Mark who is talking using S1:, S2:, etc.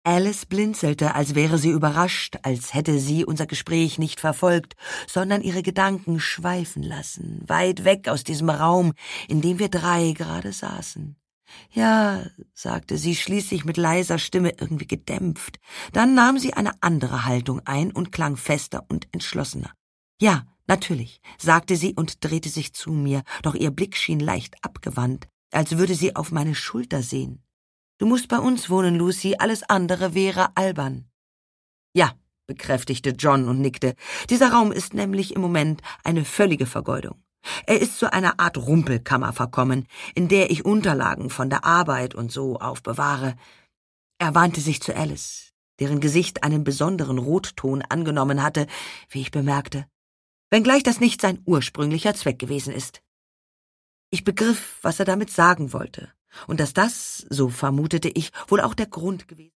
S1: Alice blinzelte, als wäre sie überrascht, als hätte sie unser Gespräch nicht verfolgt, sondern ihre Gedanken schweifen lassen, weit weg aus diesem Raum, in dem wir drei gerade saßen. »Ja«, sagte sie schließlich mit leiser Stimme, irgendwie gedämpft. Dann nahm sie eine andere Haltung ein und klang fester und entschlossener. »Ja, natürlich«, sagte sie und drehte sich zu mir, doch ihr Blick schien leicht abgewandt, als würde sie auf meine Schulter sehen. »Du musst bei uns wohnen, Lucy, alles andere wäre albern.« »Ja«, bekräftigte John und nickte. »Dieser Raum ist nämlich im Moment eine völlige Vergeudung. Er ist zu einer Art Rumpelkammer verkommen, in der ich Unterlagen von der Arbeit und so aufbewahre.« Er wandte sich zu Alice, deren Gesicht einen besonderen Rotton angenommen hatte, wie ich bemerkte, wenngleich das nicht sein ursprünglicher Zweck gewesen ist. Ich begriff, was er damit sagen wollte, und dass das, so vermutete ich, wohl auch der Grund gewesen